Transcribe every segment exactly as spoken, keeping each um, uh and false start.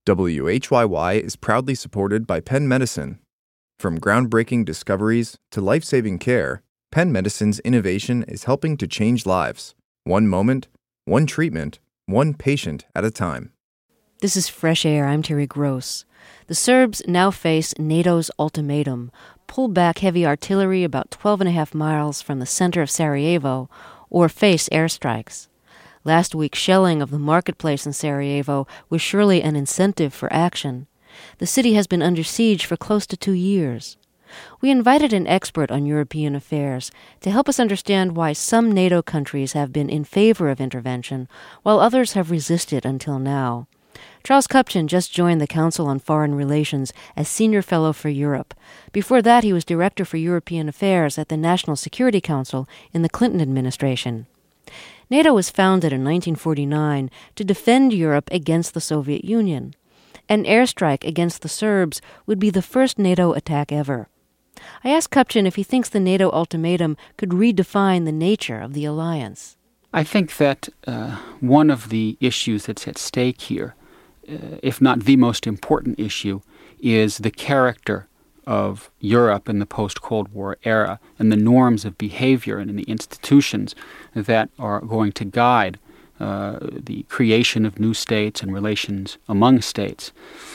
W H Y Y is proudly supported by Penn Medicine. From groundbreaking discoveries to life-saving care, Penn Medicine's innovation is helping to change lives, one moment, one treatment, one patient at a time. This is Fresh Air. I'm Terry Gross. The Serbs now face NATO's ultimatum: pull back heavy artillery about twelve and a half miles from the center of Sarajevo, or face airstrikes. Last week's shelling of the marketplace in Sarajevo was surely an incentive for action. The city has been under siege for close to two years. We invited an expert on European affairs to help us understand why some NATO countries have been in favor of intervention, while others have resisted until now. Charles Kupchan just joined the Council on Foreign Relations as Senior Fellow for Europe. Before that, he was Director for European Affairs at the National Security Council in the Clinton administration. NATO was founded in nineteen forty-nine to defend Europe against the Soviet Union. An airstrike against the Serbs would be the first NATO attack ever. I asked Kupchan if he thinks the NATO ultimatum could redefine the nature of the alliance. I think that uh, one of the issues that's at stake here, uh, if not the most important issue, is the character of Europe in the post-Cold War era and the norms of behavior and the institutions that are going to guide uh, the creation of new states and relations among states.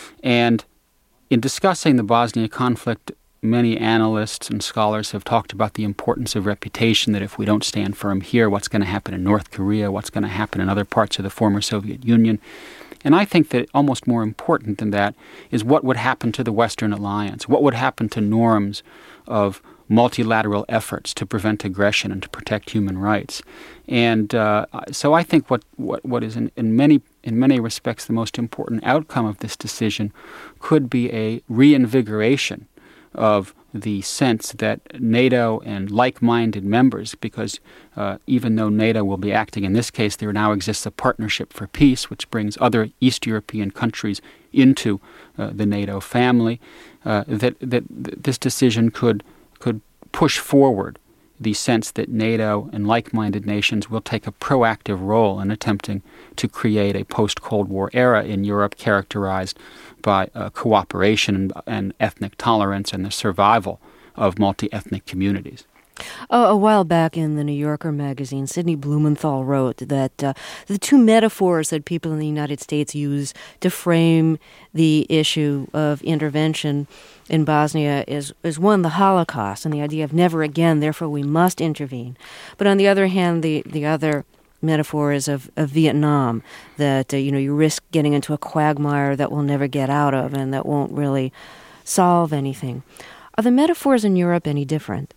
And in discussing the Bosnia conflict, many analysts and scholars have talked about the importance of reputation, that if we don't stand firm here, what's going to happen in North Korea, what's going to happen in other parts of the former Soviet Union. And I think that almost more important than that is what would happen to the Western alliance, what would happen to norms of multilateral efforts to prevent aggression and to protect human rights. And uh, so I think what, what, what is in, in many in many respects the most important outcome of this decision could be a reinvigoration of the sense that NATO and like-minded members, because uh, even though NATO will be acting in this case, there now exists a partnership for peace, which brings other East European countries into uh, the NATO family, uh, that, that this decision could could push forward the sense that NATO and like-minded nations will take a proactive role in attempting to create a post-Cold War era in Europe characterized by uh, cooperation and, and ethnic tolerance and the survival of multi-ethnic communities. Oh, a while back in the New Yorker magazine, Sidney Blumenthal wrote that uh, the two metaphors that people in the United States use to frame the issue of intervention in Bosnia is, is one, the Holocaust, and the idea of never again, therefore we must intervene. But on the other hand, the, the other metaphor is of, of Vietnam, that uh, you know you risk getting into a quagmire that we'll never get out of and that won't really solve anything. Are the metaphors in Europe any different?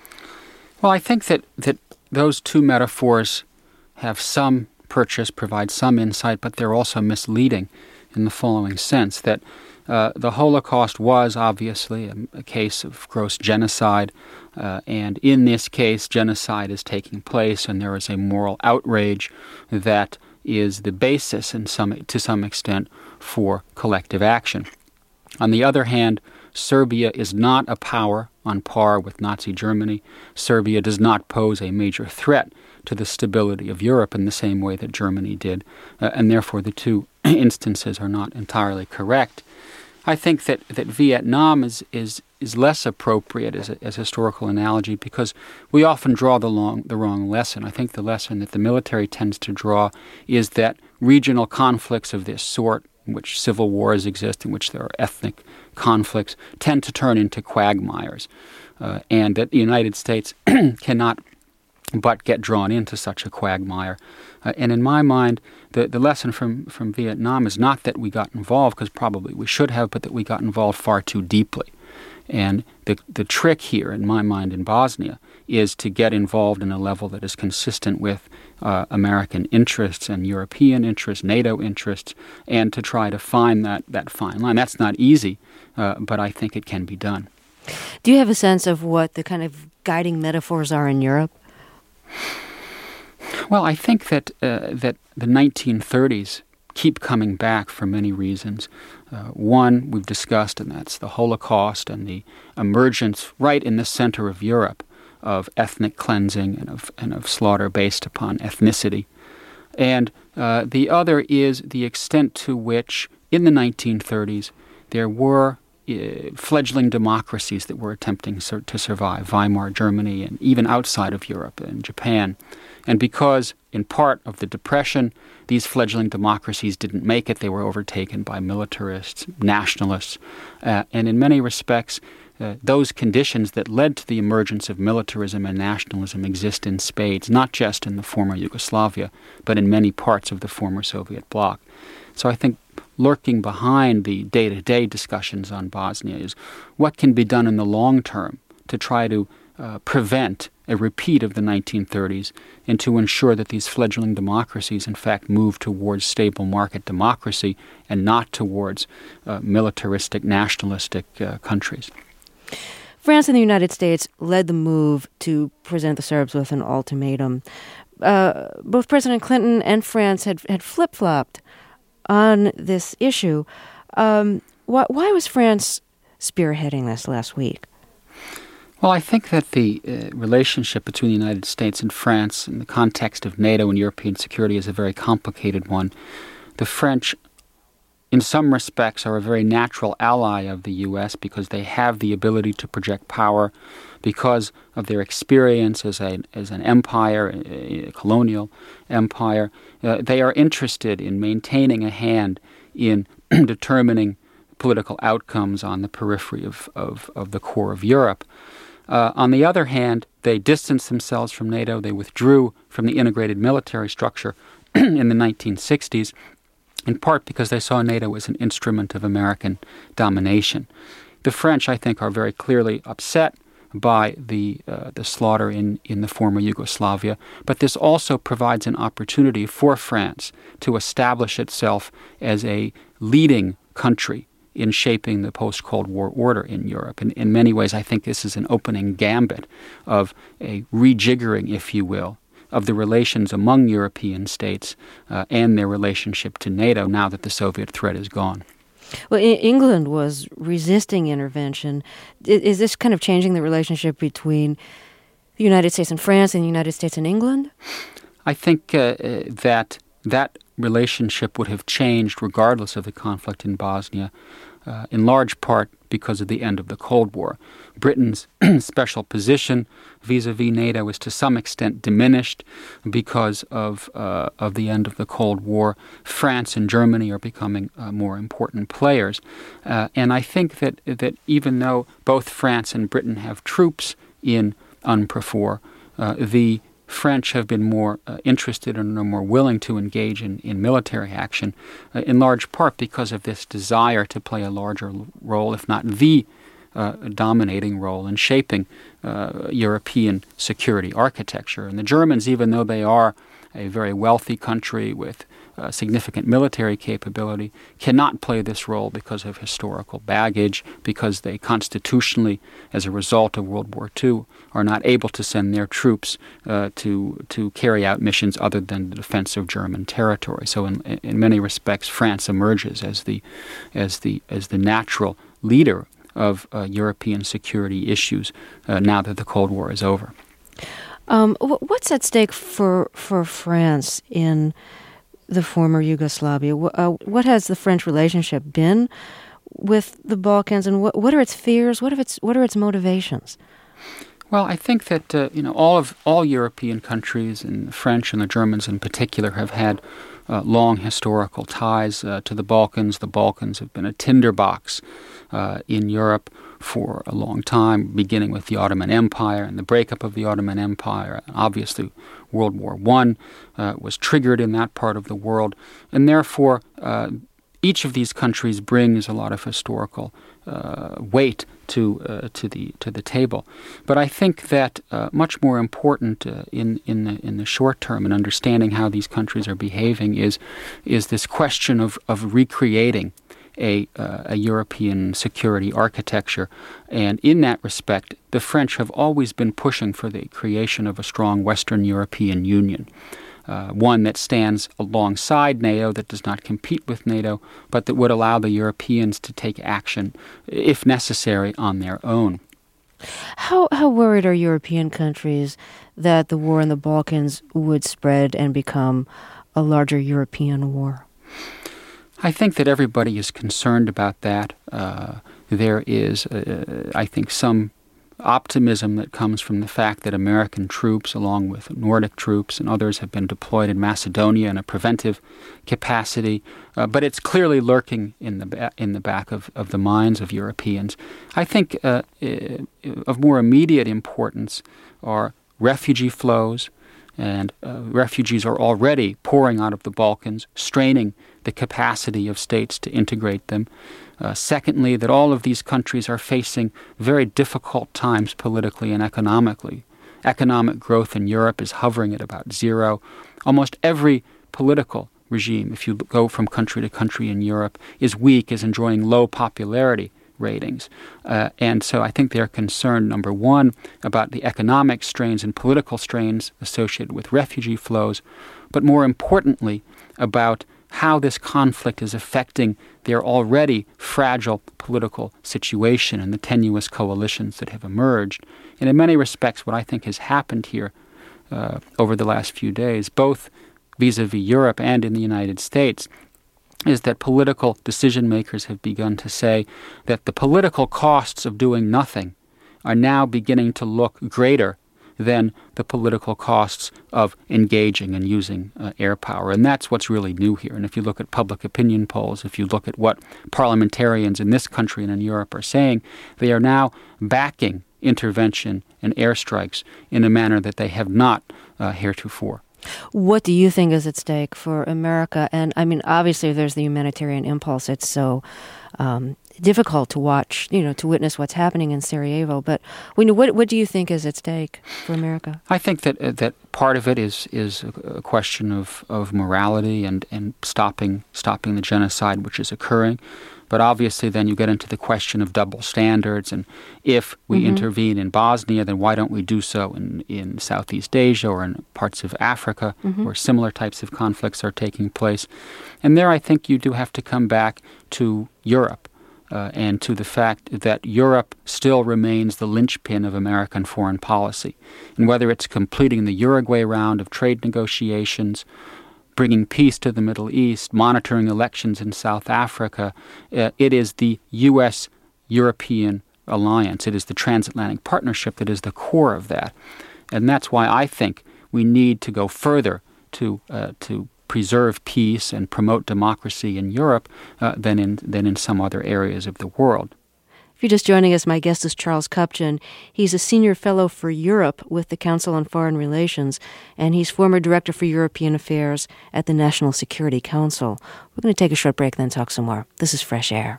Well, I think that, that those two metaphors have some purchase, provide some insight, but they're also misleading in the following sense, that uh, the Holocaust was obviously a, a case of gross genocide, uh, and in this case, genocide is taking place, and there is a moral outrage that is the basis, in some, to some extent, for collective action. On the other hand, Serbia is not a power on par with Nazi Germany. Serbia does not pose a major threat to the stability of Europe in the same way that Germany did, uh, and therefore the two instances are not entirely correct. I think that, that Vietnam is, is, is less appropriate as a as historical analogy because we often draw the, long, the wrong lesson. I think the lesson that the military tends to draw is that regional conflicts of this sort, in which civil wars exist, in which there are ethnic conflicts, tend to turn into quagmires, uh, and that the United States cannot but get drawn into such a quagmire. Uh, and in my mind, the, the lesson from, from Vietnam is not that we got involved, because probably we should have, but that we got involved far too deeply. And the, the trick here, in my mind, in Bosnia, is to get involved in a level that is consistent with uh, American interests and European interests, NATO interests, and to try to find that, that fine line. That's not easy, uh, but I think it can be done. Do you have a sense of what the kind of guiding metaphors are in Europe? Well, I think that uh, that the nineteen thirties keep coming back for many reasons. Uh, one we've discussed, and that's the Holocaust and the emergence right in the center of Europe of ethnic cleansing and of and of slaughter based upon ethnicity. And uh, the other is the extent to which in the nineteen thirties, there were uh, fledgling democracies that were attempting sur- to survive, Weimar Germany, and even outside of Europe and Japan. And because, in part of the Depression, these fledgling democracies didn't make it, they were overtaken by militarists, nationalists, uh, and in many respects, Uh, those conditions that led to the emergence of militarism and nationalism exist in spades, not just in the former Yugoslavia, but in many parts of the former Soviet bloc. So I think lurking behind the day-to-day discussions on Bosnia is what can be done in the long term to try to uh, prevent a repeat of the nineteen thirties and to ensure that these fledgling democracies in fact move towards stable market democracy and not towards uh, militaristic, nationalistic uh, countries. France and the United States led the move to present the Serbs with an ultimatum. Uh, both President Clinton and France had had flip-flopped on this issue. Um, why, why was France spearheading this last week? Well, I think that the uh, relationship between the United States and France in the context of NATO and European security is a very complicated one. The French, in some respects, are a very natural ally of the U S because they have the ability to project power because of their experience as a as an empire, a, a colonial empire. Uh, they are interested in maintaining a hand in determining political outcomes on the periphery of, of, of the core of Europe. Uh, on the other hand, they distanced themselves from NATO. They withdrew from the integrated military structure in the nineteen sixties, in part because they saw NATO as an instrument of American domination. The French, I think, are very clearly upset by the uh, the slaughter in, in the former Yugoslavia, but this also provides an opportunity for France to establish itself as a leading country in shaping the post-Cold War order in Europe. In, in many ways, I think this is an opening gambit of a rejiggering, if you will, of the relations among European states uh, and their relationship to NATO now that the Soviet threat is gone. Well, I- England was resisting intervention. I- is this kind of changing the relationship between the United States and France and the United States and England? I think uh, uh, that that relationship would have changed regardless of the conflict in Bosnia, uh, in large part because of the end of the Cold War. Britain's special position vis-a-vis NATO is to some extent diminished because of uh, of the end of the Cold War. France and Germany are becoming uh, more important players. Uh, and I think that, that even though both France and Britain have troops in UNPROFOR, uh, the French have been more uh, interested and are more willing to engage in, in military action, uh, in large part because of this desire to play a larger role, if not the uh, dominating role in shaping uh, European security architecture. And the Germans, even though they are a very wealthy country with uh, significant military capability, cannot play this role because of historical baggage, because they constitutionally, as a result of World War Two, are not able to send their troops uh, to to carry out missions other than the defense of German territory. So, in in many respects, France emerges as the as the as the natural leader of uh, European security issues uh, now that the Cold War is over. Um, what's at stake for for France in the former Yugoslavia? Uh, what has the French relationship been with the Balkans, and what what are its fears? What are its what are its motivations? Well, I think that uh, you know all of all European countries, and the French and the Germans in particular, have had uh, long historical ties uh, to the Balkans. The Balkans have been a tinderbox uh, in Europe for a long time, beginning with the Ottoman Empire and the breakup of the Ottoman Empire. Obviously, World War One uh, was triggered in that part of the world, and therefore uh, each of these countries brings a lot of historical uh, weight to uh, to the to the table. But I think that uh, much more important uh, in in the in the short term in understanding how these countries are behaving is is this question of of recreating a uh, a European security architecture. And in that respect, the French have always been pushing for the creation of a strong Western European Union. Uh, one that stands alongside NATO, that does not compete with NATO, but that would allow the Europeans to take action, if necessary, on their own. How how worried are European countries that the war in the Balkans would spread and become a larger European war? I think that everybody is concerned about that. Uh, there is, uh, I think, some optimism that comes from the fact that American troops, along with Nordic troops and others, have been deployed in Macedonia in a preventive capacity. Uh, but it's clearly lurking in the ba- in the back of, of the minds of Europeans. I think uh, of more immediate importance are refugee flows, and uh, refugees are already pouring out of the Balkans, straining the capacity of states to integrate them. Uh, secondly, that all of these countries are facing very difficult times politically and economically. Economic growth in Europe is hovering at about zero. Almost every political regime, if you go from country to country in Europe, is weak, is enjoying low popularity ratings. Uh, and so I think they're concerned, number one, about the economic strains and political strains associated with refugee flows, but more importantly, about how this conflict is affecting their already fragile political situation and the tenuous coalitions that have emerged. And in many respects, what I think has happened here uh, over the last few days, both vis-a-vis Europe and in the United States, is that political decision makers have begun to say that the political costs of doing nothing are now beginning to look greater than the political costs of engaging and using uh, air power. And that's what's really new here. And if you look at public opinion polls, if you look at what parliamentarians in this country and in Europe are saying, they are now backing intervention and airstrikes in a manner that they have not uh, heretofore. What do you think is at stake for America? And I mean, obviously, there's the humanitarian impulse. It's so um, difficult to watch, you know, to witness what's happening in Sarajevo. But we know, what what do you think is at stake for America? I think that uh, that part of it is is a, a question of, of morality and, and stopping stopping the genocide which is occurring. But obviously then you get into the question of double standards, and if we mm-hmm. intervene in Bosnia, then why don't we do so in, in Southeast Asia or in parts of Africa mm-hmm. where similar types of conflicts are taking place. And there I think you do have to come back to Europe uh, and to the fact that Europe still remains the linchpin of American foreign policy. And whether it's completing the Uruguay round of trade negotiations, bringing peace to the Middle East, monitoring elections in South Africa, uh, it is the U S European alliance. It is the transatlantic partnership that is the core of that. And that's why I think we need to go further to uh, to preserve peace and promote democracy in Europe uh, than in than in some other areas of the world. If you're just joining us, my guest is Charles Kupchan. He's a senior fellow for Europe with the Council on Foreign Relations, and he's former director for European Affairs at the National Security Council. We're going to take a short break, then talk some more. This is Fresh Air.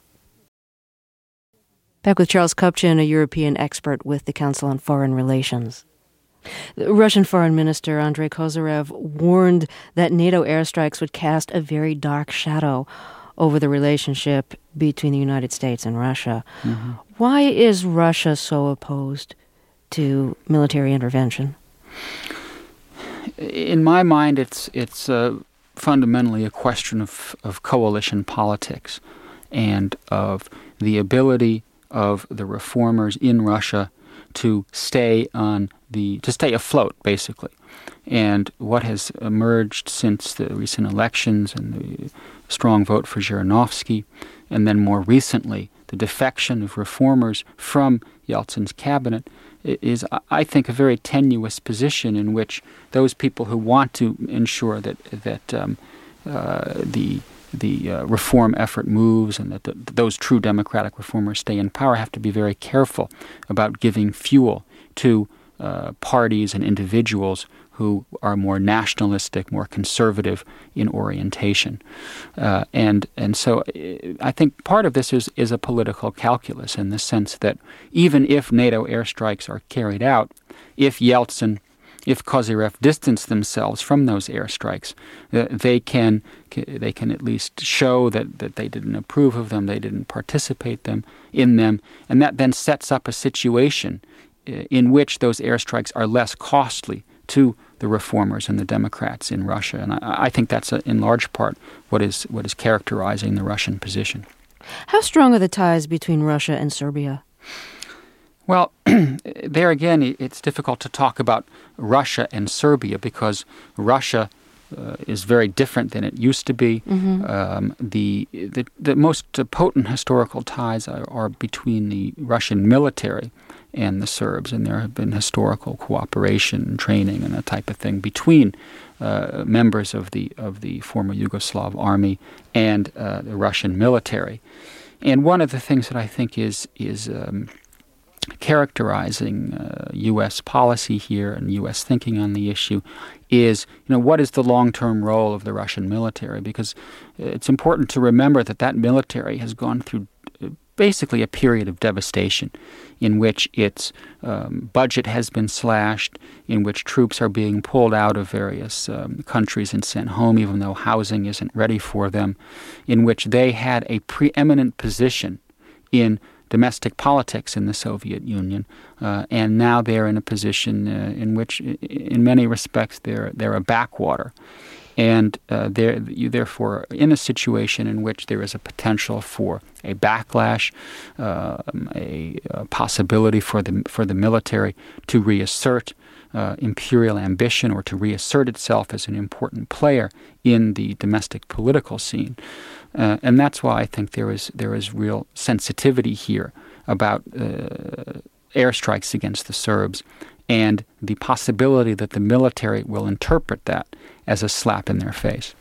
Back with Charles Kupchan, a European expert with the Council on Foreign Relations. The Russian Foreign Minister Andrei Kozyrev warned that NATO airstrikes would cast a very dark shadow over the relationship between the United States and Russia. Mm-hmm. Why is Russia so opposed to military intervention? In my mind, it's it's uh, fundamentally a question of, of coalition politics and of the ability of the reformers in Russia to stay on the to stay afloat, basically. And what has emerged since the recent elections and the strong vote for Zhirinovsky, and then more recently the defection of reformers from Yeltsin's cabinet, is, I think, a very tenuous position in which those people who want to ensure that that um, uh, the the uh, reform effort moves and that the, those true democratic reformers stay in power have to be very careful about giving fuel to uh, parties and individuals who are more nationalistic, more conservative in orientation. Uh, and and so I think part of this is, is a political calculus in the sense that even if NATO airstrikes are carried out, if Yeltsin, if Kozyrev distance themselves from those airstrikes, uh, they can they can at least show that, that they didn't approve of them, they didn't participate them in them, and that then sets up a situation in which those airstrikes are less costly to the reformers and the Democrats in Russia. And I, I think that's, a, in large part, what is what is characterizing the Russian position. How strong are the ties between Russia and Serbia? Well, there again, it's difficult to talk about Russia and Serbia because Russia uh, is very different than it used to be. Mm-hmm. Um, the, the the most potent historical ties are, are between the Russian military and the Serbs, and there have been historical cooperation and training and that type of thing between uh, members of the of the former Yugoslav army and uh, the Russian military. And one of the things that I think is is um, characterizing uh, U S policy here and U S thinking on the issue is, you know, what is the long-term role of the Russian military? Because it's important to remember that that military has gone through basically a period of devastation in which its um, budget has been slashed, in which troops are being pulled out of various um, countries and sent home even though housing isn't ready for them, in which they had a preeminent position in domestic politics in the Soviet Union, uh, and now they're in a position uh, in which, in many respects, they're they're a backwater, and uh, they're you therefore are in a situation in which there is a potential for a backlash, uh, a, a possibility for the for the military to reassert uh, imperial ambition or to reassert itself as an important player in the domestic political scene. Uh, and that's why I think there is there is real sensitivity here about uh, airstrikes against the Serbs and the possibility that the military will interpret that as a slap in their face.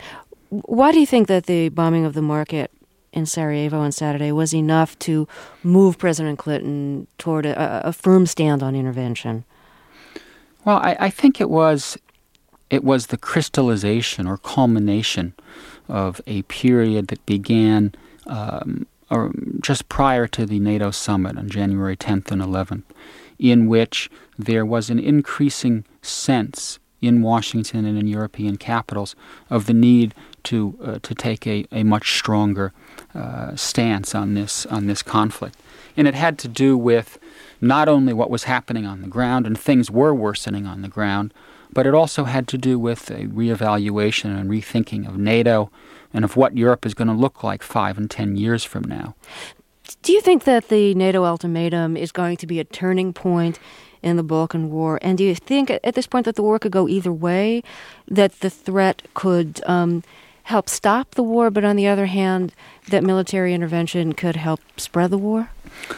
Why do you think that the bombing of the market in Sarajevo on Saturday was enough to move President Clinton toward a, a firm stand on intervention? Well, I, I think it was it was the crystallization or culmination of a period that began um, or just prior to the NATO summit on January tenth and eleventh, in which there was an increasing sense in Washington and in European capitals of the need to uh, to take a, a much stronger uh, stance on this on this conflict. And it had to do with not only what was happening on the ground, and things were worsening on the ground, but it also had to do with a reevaluation and rethinking of NATO and of what Europe is going to look like five and ten years from now. Do you think that the NATO ultimatum is going to be a turning point in the Balkan War? And do you think at this point that the war could go either way, that the threat could um, help stop the war, but on the other hand, that military intervention could help spread the war?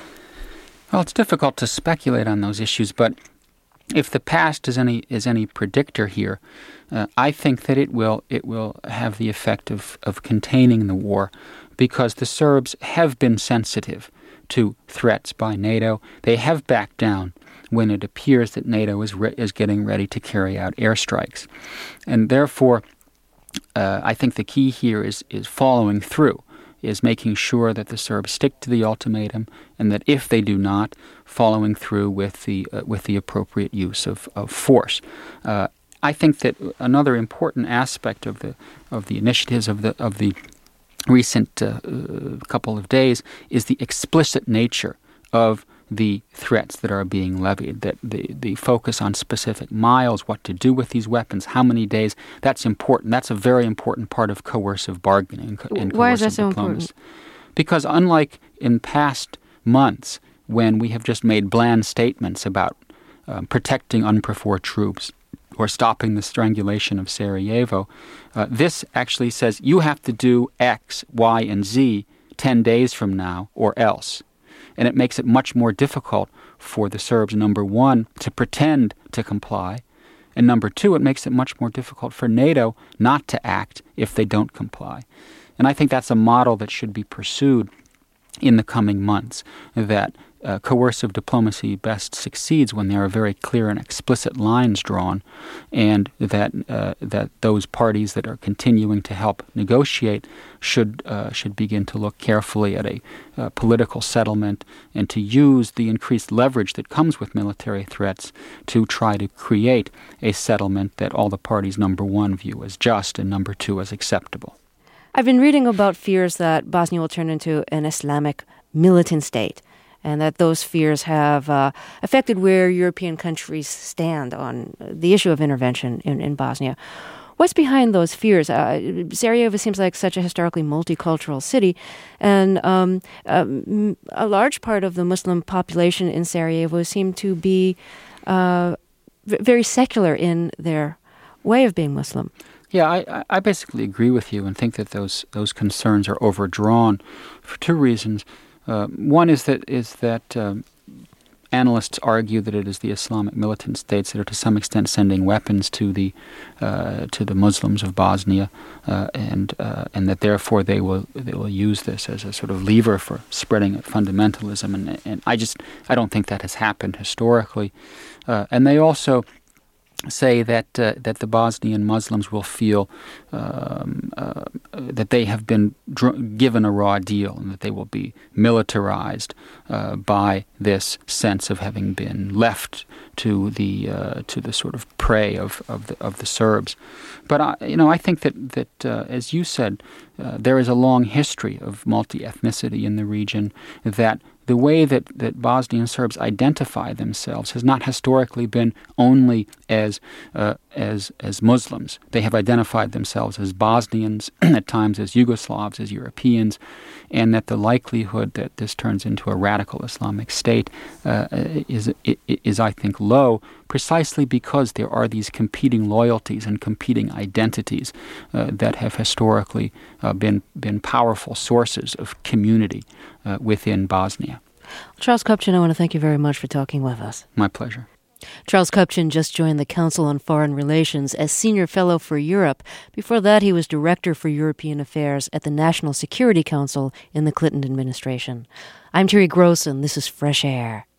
Well, it's difficult to speculate on those issues, but if the past is any is any predictor here, uh, I think that it will it will have the effect of, of containing the war, because the Serbs have been sensitive to threats by NATO. They have backed down when it appears that NATO is re- is getting ready to carry out airstrikes, and therefore, uh, I think the key here is is following through. Is making sure that the Serbs stick to the ultimatum, and that if they do not, following through with the uh, with the appropriate use of, of force. Uh, I think that another important aspect of the of the initiatives of the of the recent uh, uh, couple of days is the explicit nature of the threats that are being levied, that the, the focus on specific miles, what to do with these weapons, how many days, that's important. That's a very important part of coercive bargaining and coercive Why is that so diplomacy. important? Because unlike in past months when we have just made bland statements about um, protecting UNPROFOR troops or stopping the strangulation of Sarajevo, uh, this actually says you have to do X, Y, and Z ten days from now or else. And it makes it much more difficult for the Serbs, number one, to pretend to comply, and number two, it makes it much more difficult for NATO not to act if they don't comply. And I think that's a model that should be pursued in the coming months, that uh, coercive diplomacy best succeeds when there are very clear and explicit lines drawn, and that uh, that those parties that are continuing to help negotiate should uh, should begin to look carefully at a uh, political settlement and to use the increased leverage that comes with military threats to try to create a settlement that all the parties, number one, view as just, and number two, as acceptable. I've been reading about fears that Bosnia will turn into an Islamic militant state, and that those fears have uh, affected where European countries stand on the issue of intervention in, in Bosnia. What's behind those fears? Uh, Sarajevo seems like such a historically multicultural city, and um, um, a large part of the Muslim population in Sarajevo seem to be uh, v- very secular in their way of being Muslim. Yeah, I, I basically agree with you and think that those those concerns are overdrawn for two reasons. Uh, one is that is that um, analysts argue that it is the Islamic militant states that are to some extent sending weapons to the uh, to the Muslims of Bosnia, uh, and uh, and that therefore they will they will use this as a sort of lever for spreading fundamentalism. And and I just I don't think that has happened historically. Uh, and they also say that uh, that the Bosnian Muslims will feel um, uh, that they have been dr- given a raw deal and that they will be militarized uh, by this sense of having been left to the uh, to the sort of prey of of the, of the Serbs. But I, you know, I think that that uh, as you said, uh, there is a long history of multi-ethnicity in the region. That the way that, that Bosnian Serbs identify themselves has not historically been only as uh, as as Muslims. They have identified themselves as Bosnians, at times as Yugoslavs, as Europeans, and that the likelihood that this turns into a radical Islamic state uh, is, is, I think, low, precisely because there are these competing loyalties and competing identities uh, that have historically uh, been been powerful sources of community uh, within Bosnia. Charles Kupchan, I want to thank you very much for talking with us. My pleasure. Charles Kupchan just joined the Council on Foreign Relations as Senior Fellow for Europe. Before that, he was Director for European Affairs at the National Security Council in the Clinton administration. I'm Terry Gross, and this is Fresh Air.